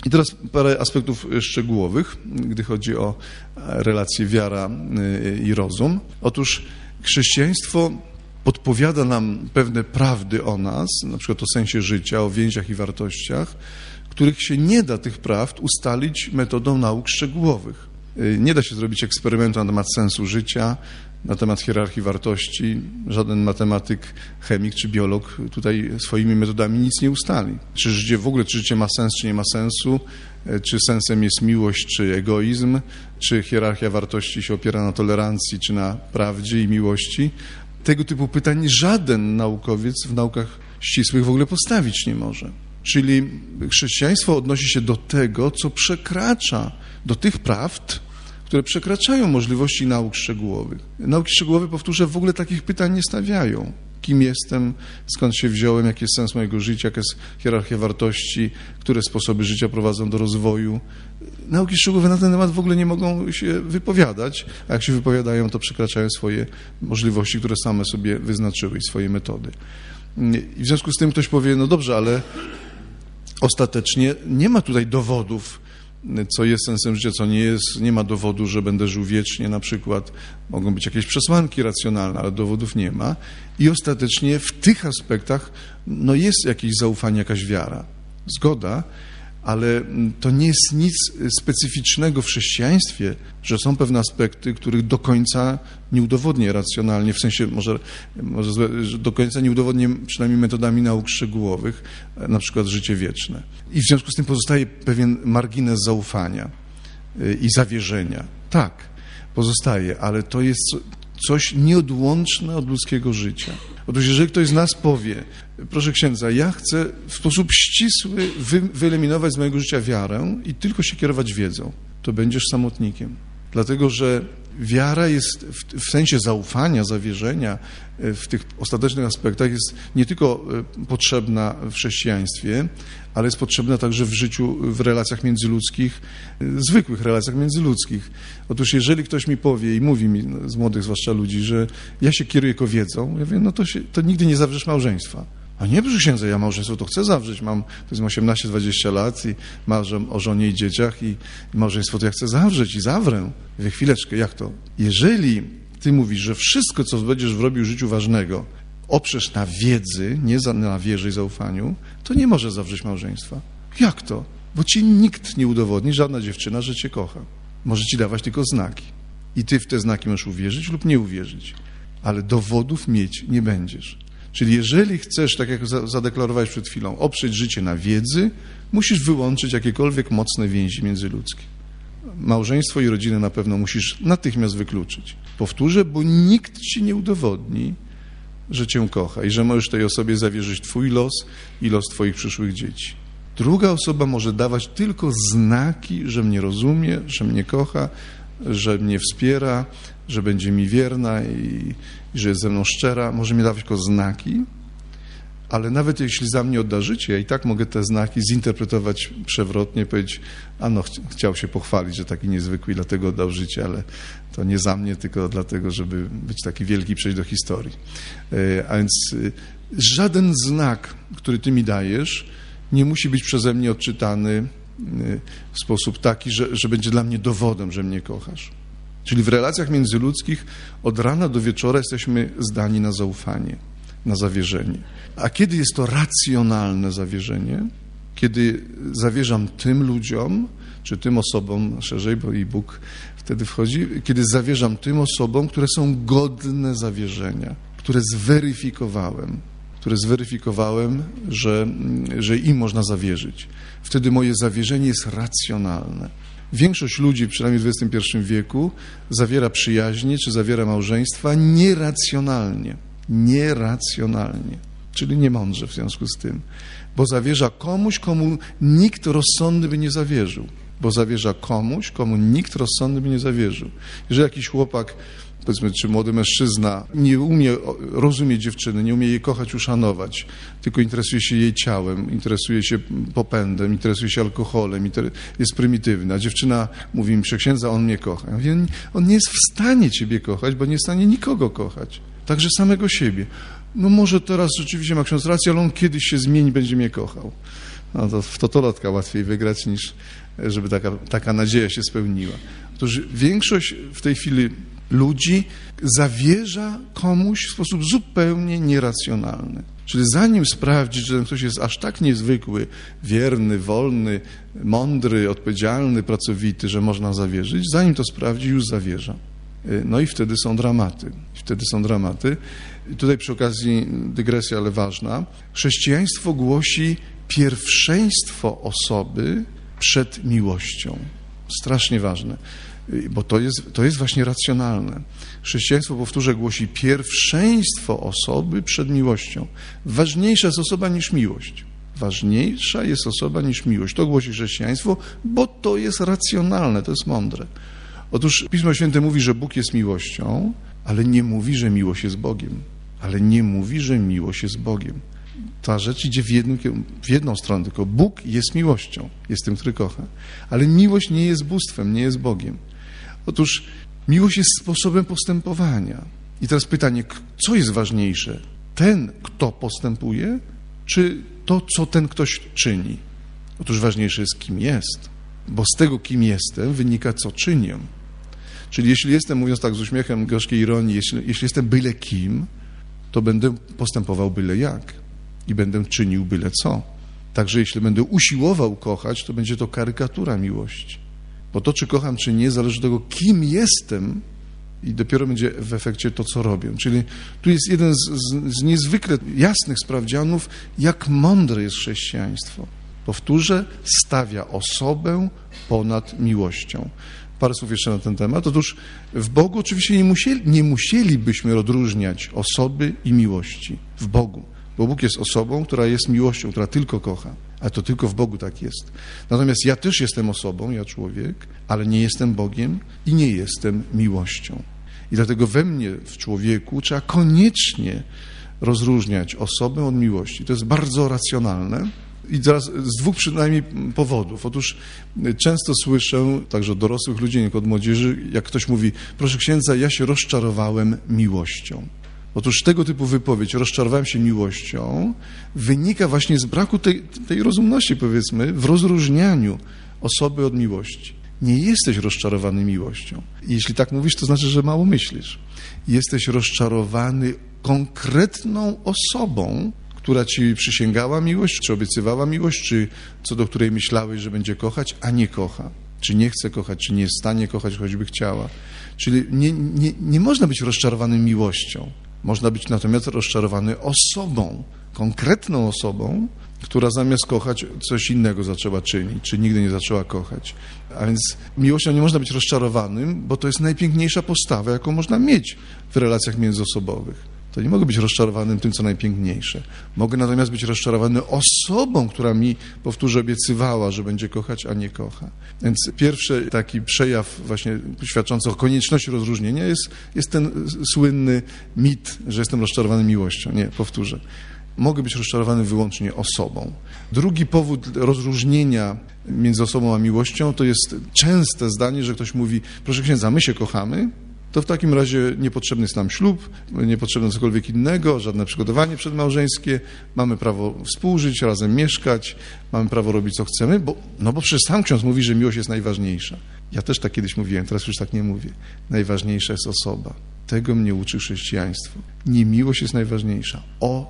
I teraz parę aspektów szczegółowych, gdy chodzi o relacje wiara i rozum. Otóż chrześcijaństwo podpowiada nam pewne prawdy o nas, na przykład o sensie życia, o więziach i wartościach, których się nie da tych prawd ustalić metodą nauk szczegółowych. Nie da się zrobić eksperymentu na temat sensu życia, na temat hierarchii wartości. Żaden matematyk, chemik czy biolog tutaj swoimi metodami nic nie ustali. Czy życie ma sens, czy nie ma sensu, czy sensem jest miłość, czy egoizm, czy hierarchia wartości się opiera na tolerancji, czy na prawdzie i miłości. Tego typu pytań żaden naukowiec w naukach ścisłych w ogóle postawić nie może. Czyli chrześcijaństwo odnosi się do tego, co przekracza, do tych prawd, które przekraczają możliwości nauk szczegółowych. Nauki szczegółowe, powtórzę, w ogóle takich pytań nie stawiają. Kim jestem, skąd się wziąłem, jaki jest sens mojego życia, jaka jest hierarchia wartości, które sposoby życia prowadzą do rozwoju. Nauki szczegółowe na ten temat w ogóle nie mogą się wypowiadać, a jak się wypowiadają, to przekraczają swoje możliwości, które same sobie wyznaczyły i swoje metody. I w związku z tym ktoś powie, no dobrze, ale ostatecznie nie ma tutaj dowodów, co jest sensem życia, co nie jest. Nie ma dowodu, że będę żył wiecznie na przykład. Mogą być jakieś przesłanki racjonalne, ale dowodów nie ma. I ostatecznie w tych aspektach jest jakieś zaufanie, jakaś wiara. Zgoda, ale to nie jest nic specyficznego w chrześcijaństwie, że są pewne aspekty, których do końca nie udowodnię racjonalnie, w sensie może do końca nie udowodnię przynajmniej metodami nauk szczegółowych, na przykład życie wieczne. I w związku z tym pozostaje pewien margines zaufania i zawierzenia. Tak, pozostaje, ale to jest coś nieodłączne od ludzkiego życia. Otóż jeżeli ktoś z nas powie, proszę księdza, ja chcę w sposób ścisły wyeliminować z mojego życia wiarę i tylko się kierować wiedzą, to będziesz samotnikiem. Dlatego, że wiara jest w sensie zaufania, zawierzenia w tych ostatecznych aspektach jest nie tylko potrzebna w chrześcijaństwie, ale jest potrzebna także w życiu, w relacjach międzyludzkich, zwykłych relacjach międzyludzkich. Otóż jeżeli ktoś mi powie i mówi mi, z młodych zwłaszcza ludzi, że ja się kieruję tylko wiedzą, ja wiem, to nigdy nie zawrzesz małżeństwa. A nie, proszę księdza, ja małżeństwo to chcę zawrzeć, mam 18-20 lat i marzę o żonie i dzieciach i małżeństwo to ja chcę zawrzeć i zawrę. Mówię, chwileczkę, jak to? Jeżeli ty mówisz, że wszystko, co będziesz robił w życiu ważnego, oprzesz na wiedzy, nie na wierze i zaufaniu, to nie możesz zawrzeć małżeństwa. Jak to? Bo ci nikt nie udowodni, żadna dziewczyna, że cię kocha. Może ci dawać tylko znaki. I ty w te znaki możesz uwierzyć lub nie uwierzyć. Ale dowodów mieć nie będziesz. Czyli jeżeli chcesz, tak jak zadeklarowałeś przed chwilą, oprzeć życie na wiedzy, musisz wyłączyć jakiekolwiek mocne więzi międzyludzkie. Małżeństwo i rodzinę na pewno musisz natychmiast wykluczyć. Powtórzę, bo nikt ci nie udowodni, że cię kocha i że możesz tej osobie zawierzyć twój los i los twoich przyszłych dzieci. Druga osoba może dawać tylko znaki, że mnie rozumie, że mnie kocha, że mnie wspiera, że będzie mi wierna i że jest ze mną szczera. Może mi dawać tylko znaki, ale jeśli za mnie odda życie, ja i tak mogę te znaki zinterpretować przewrotnie, powiedzieć, chciał się pochwalić, że taki niezwykły i dlatego oddał życie, ale to nie za mnie, tylko dlatego, żeby być taki wielki i przejść do historii. A więc żaden znak, który ty mi dajesz, nie musi być przeze mnie odczytany w sposób taki, że będzie dla mnie dowodem, że mnie kochasz. Czyli w relacjach międzyludzkich od rana do wieczora jesteśmy zdani na zaufanie, na zawierzenie. A kiedy jest to racjonalne zawierzenie? Kiedy zawierzam tym ludziom, czy tym osobom, szerzej, bo i Bóg wtedy wchodzi, kiedy zawierzam tym osobom, które są godne zawierzenia, które zweryfikowałem, że im można zawierzyć. Wtedy moje zawierzenie jest racjonalne. Większość ludzi, przynajmniej w XXI wieku, zawiera przyjaźnie czy zawiera małżeństwa nieracjonalnie, czyli niemądrze w związku z tym, bo zawierza komuś, komu nikt rozsądny by nie zawierzył. Jeżeli jakiś chłopak, powiedzmy, czy młody mężczyzna nie umie rozumieć dziewczyny, nie umie jej kochać, uszanować, tylko interesuje się jej ciałem, interesuje się popędem, interesuje się alkoholem, jest prymitywny, a dziewczyna mówi mi, księdza, on mnie kocha. Ja mówię, on nie jest w stanie ciebie kochać, bo nie jest w stanie nikogo kochać, także samego siebie. Może teraz rzeczywiście ma ksiądz rację, ale on kiedyś się zmieni, będzie mnie kochał. No to w totolotka łatwiej wygrać, niż żeby taka nadzieja się spełniła. Otóż większość w tej chwili ludzi zawierza komuś w sposób zupełnie nieracjonalny. Czyli zanim sprawdzić, że ten ktoś jest aż tak niezwykły, wierny, wolny, mądry, odpowiedzialny, pracowity, że można zawierzyć, zanim to sprawdzi, już zawierza. No i wtedy są dramaty. I tutaj przy okazji dygresja, ale ważna. Chrześcijaństwo głosi pierwszeństwo osoby przed miłością. Strasznie ważne, bo to jest właśnie racjonalne. Chrześcijaństwo, powtórzę, głosi pierwszeństwo osoby przed miłością. Ważniejsza jest osoba niż miłość. Ważniejsza jest osoba niż miłość. To głosi chrześcijaństwo, bo to jest racjonalne, to jest mądre. Otóż Pismo Święte mówi, że Bóg jest miłością, ale nie mówi, że miłość jest Bogiem. Ta rzecz idzie w jedną stronę, tylko Bóg jest miłością, jest tym, który kocha. Ale miłość nie jest bóstwem, nie jest Bogiem. Otóż miłość jest sposobem postępowania. I teraz pytanie, co jest ważniejsze? Ten, kto postępuje, czy to, co ten ktoś czyni? Otóż ważniejsze jest, kim jest. Bo z tego, kim jestem, wynika, co czynię. Czyli jeśli jestem, mówiąc tak z uśmiechem gorzkiej ironii, jeśli jestem byle kim, to będę postępował byle jak i będę czynił byle co. Także jeśli będę usiłował kochać, to będzie to karykatura miłości. Bo to, czy kocham, czy nie, zależy od tego, kim jestem i dopiero będzie w efekcie to, co robię. Czyli tu jest jeden z niezwykle jasnych sprawdzianów, jak mądre jest chrześcijaństwo. Powtórzę, stawia osobę ponad miłością. Parę słów jeszcze na ten temat. Otóż w Bogu oczywiście nie musielibyśmy odróżniać osoby i miłości. W Bogu. Bo Bóg jest osobą, która jest miłością, która tylko kocha. A to tylko w Bogu tak jest. Natomiast ja też jestem osobą, ja człowiek, ale nie jestem Bogiem i nie jestem miłością. I dlatego we mnie, w człowieku, trzeba koniecznie rozróżniać osobę od miłości. To jest bardzo racjonalne. I teraz z dwóch przynajmniej powodów. Otóż często słyszę, także od dorosłych ludzi, nie od młodzieży, jak ktoś mówi, proszę księdza, ja się rozczarowałem miłością. Otóż tego typu wypowiedź, rozczarowałem się miłością, wynika właśnie z braku tej rozumności, powiedzmy, w rozróżnianiu osoby od miłości. Nie jesteś rozczarowany miłością. Jeśli tak mówisz, to znaczy, że mało myślisz. Jesteś rozczarowany konkretną osobą, która ci przysięgała miłość, czy obiecywała miłość, czy co do której myślałeś, że będzie kochać, a nie kocha. Czy nie chce kochać, czy nie jest w stanie kochać, choćby chciała. Czyli nie można być rozczarowanym miłością. Można być natomiast rozczarowany osobą, konkretną osobą, która zamiast kochać coś innego zaczęła czynić, czy nigdy nie zaczęła kochać. A więc miłością nie można być rozczarowanym, bo to jest najpiękniejsza postawa, jaką można mieć w relacjach międzyosobowych. To nie mogę być rozczarowanym tym, co najpiękniejsze. Mogę natomiast być rozczarowany osobą, która mi, powtórzę, obiecywała, że będzie kochać, a nie kocha. Więc pierwszy taki przejaw właśnie świadczący o konieczności rozróżnienia jest ten słynny mit, że jestem rozczarowany miłością. Nie, powtórzę. Mogę być rozczarowany wyłącznie osobą. Drugi powód rozróżnienia między osobą a miłością to jest częste zdanie, że ktoś mówi, proszę księdza, my się kochamy, to w takim razie niepotrzebny jest nam ślub, niepotrzebne cokolwiek innego, żadne przygotowanie przedmałżeńskie, mamy prawo współżyć, razem mieszkać, mamy prawo robić co chcemy, bo przecież sam ksiądz mówi, że miłość jest najważniejsza. Ja też tak kiedyś mówiłem, teraz już tak nie mówię. Najważniejsza jest osoba. Tego mnie uczy chrześcijaństwo. Nie miłość jest najważniejsza,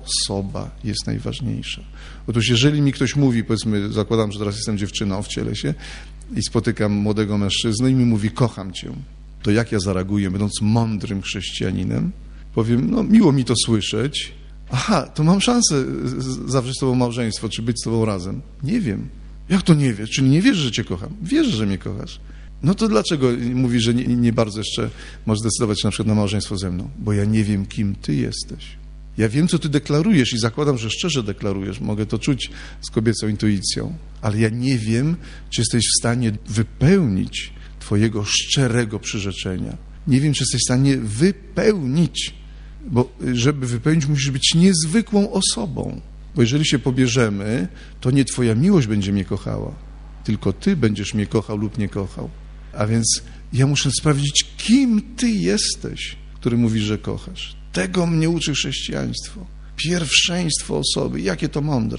osoba jest najważniejsza. Otóż jeżeli mi ktoś mówi, powiedzmy, zakładam, że teraz jestem dziewczyną, wcielę się i spotykam młodego mężczyznę i mi mówi, kocham cię, to jak ja zareaguję, będąc mądrym chrześcijaninem? Powiem, miło mi to słyszeć. Aha, to mam szansę zawrzeć z tobą małżeństwo, czy być z tobą razem. Nie wiem. Jak to nie wiesz? Czyli nie wierzysz, że cię kocham? Wierzysz, że mnie kochasz. No to dlaczego mówisz, że nie bardzo jeszcze możesz zdecydować się na przykład na małżeństwo ze mną? Bo ja nie wiem, kim ty jesteś. Ja wiem, co ty deklarujesz i zakładam, że szczerze deklarujesz. Mogę to czuć z kobiecą intuicją. Ale ja nie wiem, czy jesteś w stanie wypełnić twojego szczerego przyrzeczenia. Nie wiem, czy jesteś w stanie wypełnić. Bo żeby wypełnić, musisz być niezwykłą osobą. Bo jeżeli się pobierzemy, to nie twoja miłość będzie mnie kochała, tylko ty będziesz mnie kochał lub nie kochał. A więc ja muszę sprawdzić, kim ty jesteś, który mówisz, że kochasz. Tego mnie uczy chrześcijaństwo. Pierwszeństwo osoby. Jakie to mądre.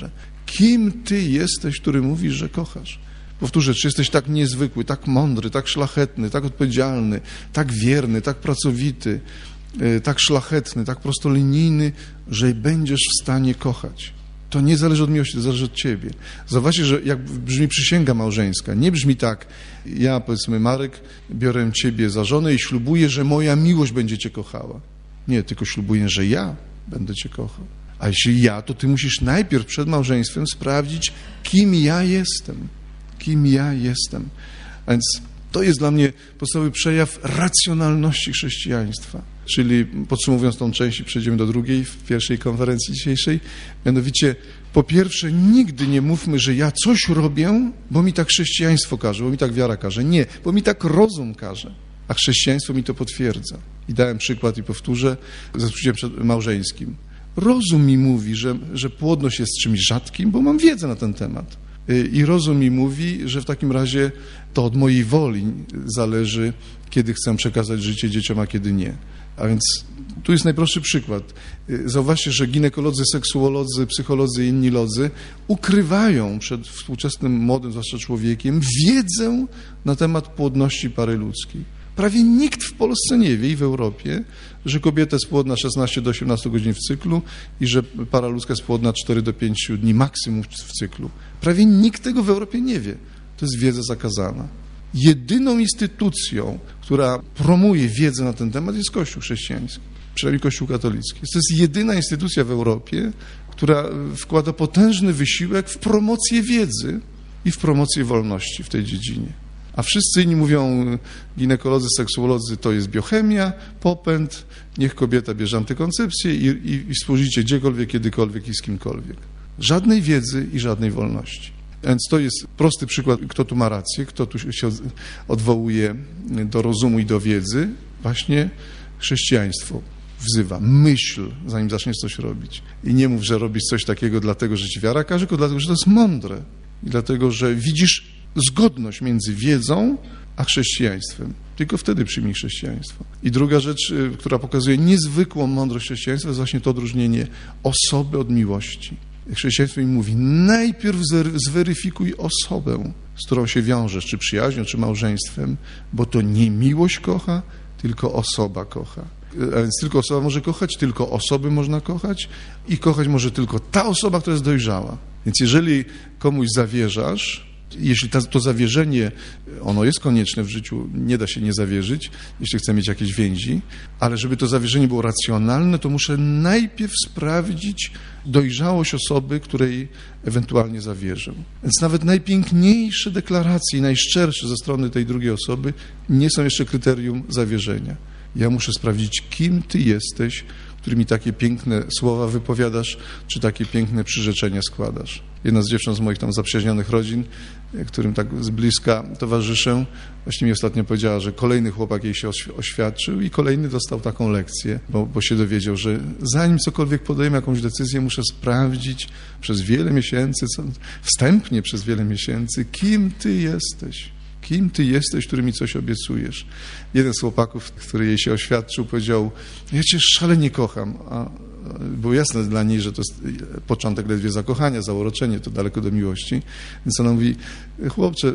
Kim ty jesteś, który mówisz, że kochasz? Powtórzę, czy jesteś tak niezwykły, tak mądry, tak szlachetny, tak odpowiedzialny, tak wierny, tak pracowity, tak szlachetny, tak prostolinijny, że będziesz w stanie kochać. To nie zależy od miłości, to zależy od ciebie. Zobaczcie, że jak brzmi przysięga małżeńska, nie brzmi tak, ja, powiedzmy, Marek, biorę ciebie za żonę i ślubuję, że moja miłość będzie cię kochała. Nie, tylko ślubuję, że ja będę cię kochał. A jeśli ja, to ty musisz najpierw przed małżeństwem sprawdzić, kim ja jestem. Kim ja jestem. A więc to jest dla mnie podstawowy przejaw racjonalności chrześcijaństwa. Czyli podsumowując tą część i przejdziemy do drugiej w pierwszej konferencji dzisiejszej, mianowicie po pierwsze nigdy nie mówmy, że ja coś robię, bo mi tak chrześcijaństwo każe, bo mi tak wiara każe. Nie, bo mi tak rozum każe, a chrześcijaństwo mi to potwierdza. I dałem przykład i powtórzę ze spożyciem małżeńskim. Rozum mi mówi, że płodność jest czymś rzadkim, bo mam wiedzę na ten temat. I rozum mi mówi, że w takim razie to od mojej woli zależy, kiedy chcę przekazać życie dzieciom, a kiedy nie. A więc tu jest najprostszy przykład. Zauważcie, że ginekolodzy, seksuolodzy, psycholodzy i inni lodzy ukrywają przed współczesnym młodym, zwłaszcza człowiekiem, wiedzę na temat płodności pary ludzkiej. Prawie nikt w Polsce nie wie i w Europie, że kobieta jest płodna 16 do 18 godzin w cyklu i że para ludzka jest płodna 4 do 5 dni maksimum w cyklu. Prawie nikt tego w Europie nie wie. To jest wiedza zakazana. Jedyną instytucją, która promuje wiedzę na ten temat, jest Kościół chrześcijański, przynajmniej Kościół katolicki. To jest jedyna instytucja w Europie, która wkłada potężny wysiłek w promocję wiedzy i w promocję wolności w tej dziedzinie. A wszyscy inni mówią, ginekolodzy, seksuolodzy, to jest biochemia, popęd, niech kobieta bierze antykoncepcję i współżycie gdziekolwiek, kiedykolwiek i z kimkolwiek. Żadnej wiedzy i żadnej wolności. Więc to jest prosty przykład, kto tu ma rację, kto tu się odwołuje do rozumu i do wiedzy. Właśnie chrześcijaństwo wzywa. Myśl, zanim zaczniesz coś robić. I nie mów, że robisz coś takiego dlatego, że ci wiara każe, tylko dlatego, że to jest mądre. I dlatego, że widzisz zgodność między wiedzą a chrześcijaństwem. Tylko wtedy przyjmij chrześcijaństwo. I druga rzecz, która pokazuje niezwykłą mądrość chrześcijaństwa, jest właśnie to odróżnienie osoby od miłości. Chrześcijaństwo im mówi, najpierw zweryfikuj osobę, z którą się wiążesz, czy przyjaźnią, czy małżeństwem, bo to nie miłość kocha, tylko osoba kocha. A więc tylko osoba może kochać, tylko osoby można kochać i kochać może tylko ta osoba, która jest dojrzała. Więc jeżeli komuś zawierzasz, jeśli to zawierzenie, ono jest konieczne w życiu, nie da się nie zawierzyć, jeśli chcę mieć jakieś więzi, ale żeby to zawierzenie było racjonalne, to muszę najpierw sprawdzić dojrzałość osoby, której ewentualnie zawierzę. Więc nawet najpiękniejsze deklaracje, najszczersze ze strony tej drugiej osoby nie są jeszcze kryterium zawierzenia. Ja muszę sprawdzić, kim ty jesteś, który mi takie piękne słowa wypowiadasz, czy takie piękne przyrzeczenia składasz. Jedna z dziewcząt z moich tam zaprzyjaźnionych rodzin, którym tak z bliska towarzyszę, właśnie mi ostatnio powiedziała, że kolejny chłopak jej się oświadczył i kolejny dostał taką lekcję, bo się dowiedział, że zanim cokolwiek podejmę jakąś decyzję, muszę sprawdzić przez wiele miesięcy, wstępnie przez wiele miesięcy, kim ty jesteś. Kim ty jesteś, który mi coś obiecujesz? Jeden z chłopaków, który jej się oświadczył, powiedział, ja cię szalenie kocham, a było jasne dla niej, że to jest początek ledwie zakochania, zauroczenie, to daleko do miłości. Więc ona mówi, chłopcze,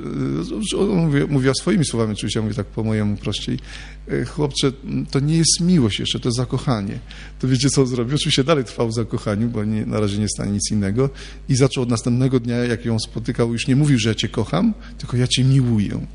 mówiła swoimi słowami, oczywiście, ja mówię tak po mojemu prościej, chłopcze, to nie jest miłość jeszcze, to jest zakochanie. To wiecie, co on zrobił? Oczywiście dalej trwał w zakochaniu, bo na razie nie stanie nic innego i zaczął od następnego dnia, jak ją spotykał, już nie mówił, że ja cię kocham, tylko ja cię miłuję.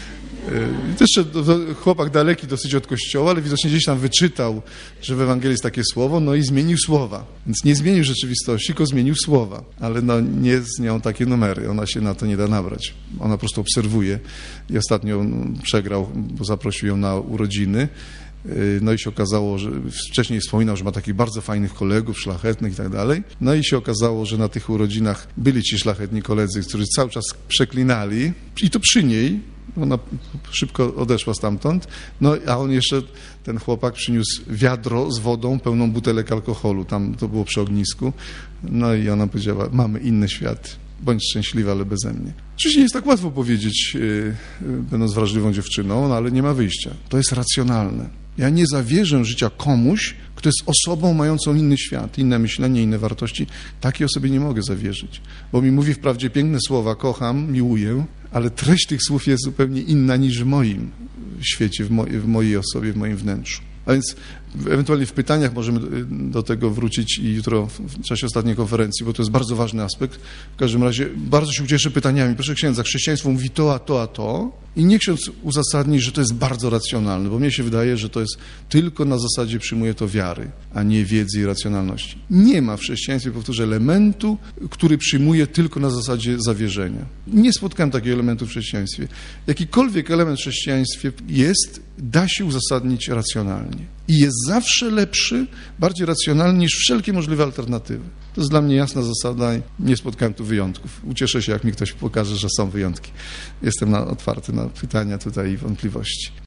I to jeszcze chłopak daleki dosyć od kościoła, ale widocznie gdzieś tam wyczytał, że w Ewangelii jest takie słowo, no i zmienił słowa. Więc nie zmienił rzeczywistości, tylko zmienił słowa. Ale no nie z nią takie numery, ona się na to nie da nabrać. Ona po prostu obserwuje i ostatnio przegrał, bo zaprosił ją na urodziny. No i się okazało, że wcześniej wspominał, że ma takich bardzo fajnych kolegów, szlachetnych i tak dalej. No i się okazało, że na tych urodzinach byli ci szlachetni koledzy, którzy cały czas przeklinali i to przy niej. Ona szybko odeszła stamtąd, no a on jeszcze, ten chłopak przyniósł wiadro z wodą, pełną butelek alkoholu, tam to było przy ognisku, no i ona powiedziała, mamy inny świat, bądź szczęśliwa, ale beze mnie. Oczywiście nie jest tak łatwo powiedzieć, będąc wrażliwą dziewczyną, no ale nie ma wyjścia, to jest racjonalne. Ja nie zawierzę życia komuś, kto jest osobą mającą inny świat, inne myślenie, inne wartości, takiej osobie nie mogę zawierzyć. Bo mi mówi wprawdzie piękne słowa, kocham, miłuję, ale treść tych słów jest zupełnie inna niż w moim świecie, w mojej osobie, w moim wnętrzu. A więc ewentualnie w pytaniach możemy do tego wrócić i jutro w czasie ostatniej konferencji, bo to jest bardzo ważny aspekt. W każdym razie bardzo się ucieszę pytaniami. Proszę księdza, chrześcijaństwo mówi to, a to i nie ksiądz uzasadni, że to jest bardzo racjonalne, bo mnie się wydaje, że to jest tylko na zasadzie przyjmuje to wiary, a nie wiedzy i racjonalności. Nie ma w chrześcijaństwie, powtórzę, elementu, który przyjmuje tylko na zasadzie zawierzenia. Nie spotkałem takiego elementu w chrześcijaństwie. Jakikolwiek element w chrześcijaństwie da się uzasadnić racjonalnie. I jest zawsze lepszy, bardziej racjonalny niż wszelkie możliwe alternatywy. To jest dla mnie jasna zasada i nie spotkałem tu wyjątków. Ucieszę się, jak mi ktoś pokaże, że są wyjątki. Jestem otwarty na pytania tutaj i wątpliwości.